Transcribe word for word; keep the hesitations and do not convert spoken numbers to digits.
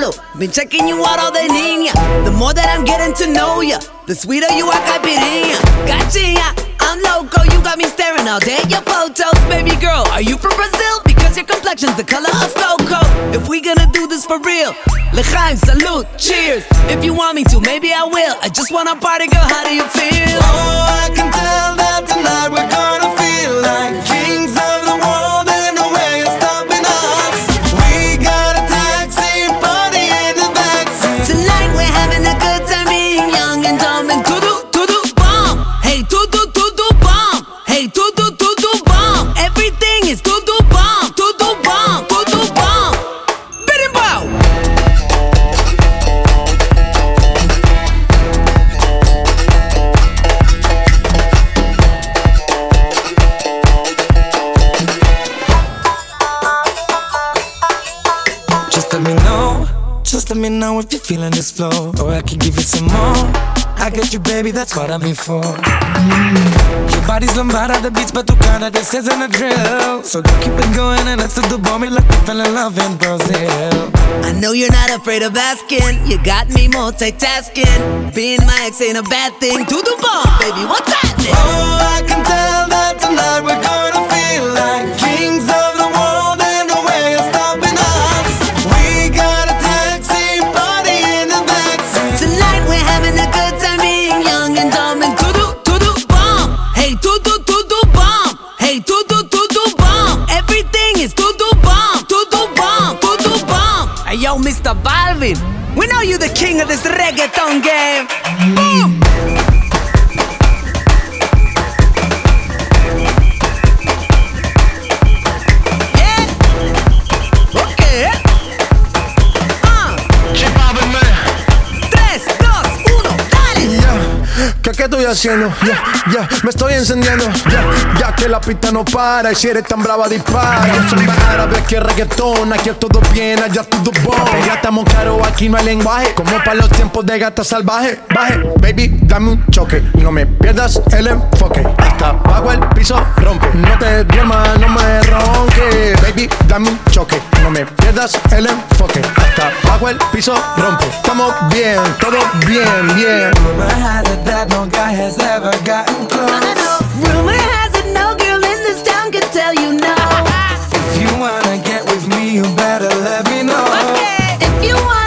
real. Been checking you out all day, niña. The more that I'm getting to know ya, the sweeter you are, caipirinha. Gotcha, I'm loco, you got me staring all day at your photos. Baby girl, are you from Brazil? Because your complexion's the color of cocoa. If we gonna do this for real, l'chaim, salute, cheers. If you want me to, maybe I will. I just wanna party, girl, how do you feel? Oh, I can tell that tonight we're gonna feel like kings of the world, and no way is stopping us. We got a taxi party in the backseat. Tonight we're having a good time, being young and dumb and doo-doo, doo-doo, bomb. Hey, doo-doo, doo-doo, bomb. Hey, doo-doo, doo-doo, bomb. Everything is doo-doo, bomb. Doo-doo, bomb. Doo-doo, bomb. Bid and bow. Just let me know, just let me know if you're feeling this flow, or I can give you some more. I got you, baby, that's what I'm here for. Mm. Your body's lambada, the beats, but tu cara, this isn't a drill. So don't keep it going and let's do the bomb like we fell in love in Brazil. I know you're not afraid of asking. You got me multitasking. Being my ex ain't a bad thing. Do the bomb, baby, what's happening? Oh, I can tell that tonight we're gonna feel like kings of the world, and no way is stopping us. We got a taxi party in the backseat. Tonight we're having a good time, being young and dumb and doo-doo, doo-doo, bomb. Hey, doo-doo, doo-doo, bomb. Hey, doo-doo, doo-doo, bomb. Everything is doo-doo, bomb. Doo-doo, bomb. Doo-doo, bomb. Hey, yo, Mister Balvin, we know you the king of this reggaeton game. Boom. ¿Qué estoy haciendo? Ya, yeah, ya, yeah, me estoy encendiendo. Ya, yeah, ya que la pista no para. Y si eres tan brava, dispara. Yo soy más árabe que reggaetón. Aquí es todo bien, allá todo bon. Ya estamos claros, aquí no hay lenguaje. Como para los tiempos de gata salvaje. Baje, baby, dame un choque. No me pierdas el enfoque. Hasta abajo el piso rompe. No te duermas, no me ronques. Baby, dame un choque. No me pierdas el enfoque. Hasta abajo el piso rompe. Estamos bien, todo bien, bien. No guy has ever gotten close. No, no, no. Rumor has it no girl in this town can tell you no. If you wanna get with me, you better let me know. Okay. If you want